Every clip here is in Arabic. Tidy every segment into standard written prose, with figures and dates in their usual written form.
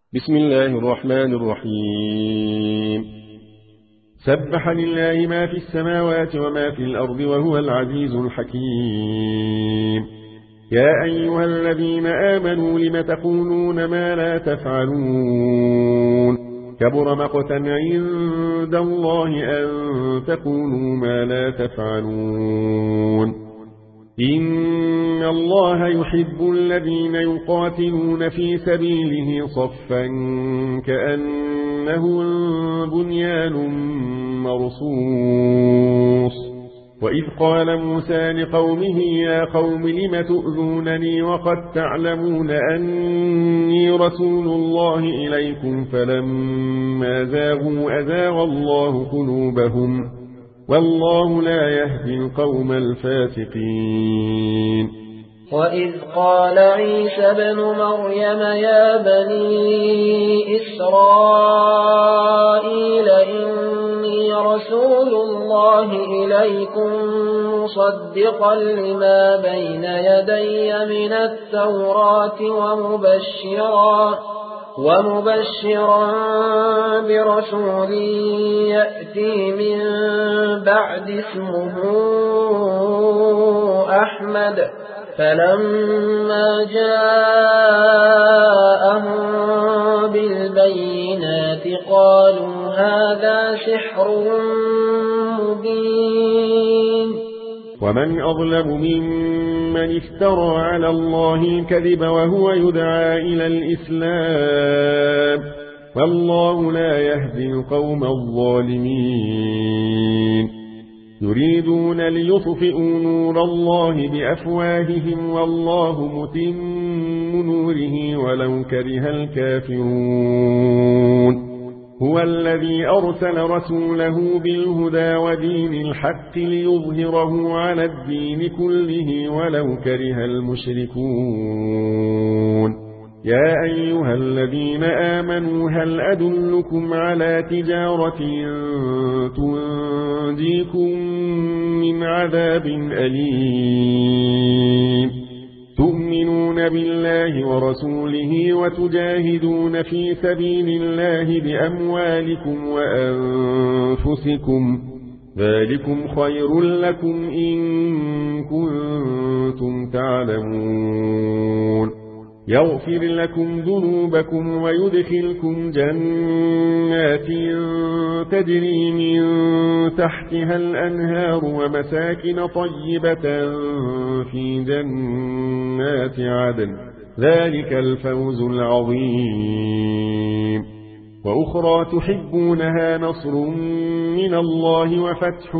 بسم الله الرحمن الرحيم. سبح لله ما في السماوات وما في الأرض وهو العزيز الحكيم. يا أيها الذين آمنوا لم تقولون ما لا تفعلون كبر مقتا عند الله أن تقولوا ما لا تفعلون. إن الله يحب الذين يقاتلون في سبيله صفا كأنه بنيان مرصوص. وإذ قال موسى لقومه يا قوم لم تؤذونني وقد تعلمون أني رسول الله إليكم فلما زاغوا أزاغ الله قلوبهم والله لا يهدي القوم الفاسقين. وإذ قال عيسى ابن مريم يا بني إسرائيل إني رسول الله إليكم مصدقا لما بين يدي من التوراة ومبشرا برسول يأتي من بعد اسمه أحمد. فلما جاءهم بالبينات قالوا هذا سحر مبين. ومن أظلم ممن افترى على الله الكذب وهو يدعى إلى الإسلام والله لا يهدي القوم الظالمين. يريدون ليطفئوا نور الله بأفواههم والله متم نوره ولو كره الكافرون. هو الذي أرسل رسوله بالهدى ودين الحق ليظهره على الدين كله ولو كره المشركون. يا أيها الذين آمنوا هل أدلكم على تجارة تنجيكم من عذاب أليم تؤمنون بالله ورسوله وتجاهدون في سبيل الله بأموالكم وأنفسكم ذلكم خير لكم إن كنتم تعلمون. يغفر لكم ذنوبكم ويدخلكم جنات تجري من تحتها الأنهار ومساكن طيبة في جنات عدن ذلك الفوز العظيم. وأخرى تحبونها نصر من الله وفتح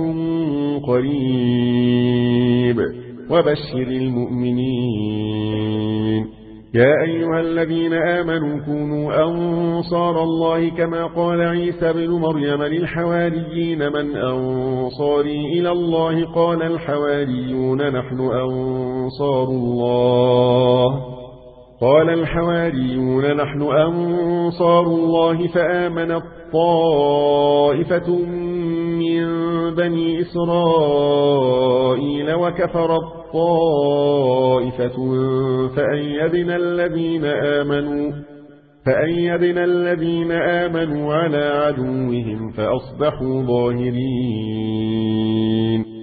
قريب وبشر المؤمنين. يا أيها الذين آمنوا كونوا أنصار الله كما قال عيسى ابن مريم للحواريين من أنصاري إلى الله قال الحواريون نحن أنصار الله فآمنت طائفة من بني إسرائيل وكفرت طائفة فأيدنا الذين آمنوا على عدوهم فأصبحوا ظاهرين.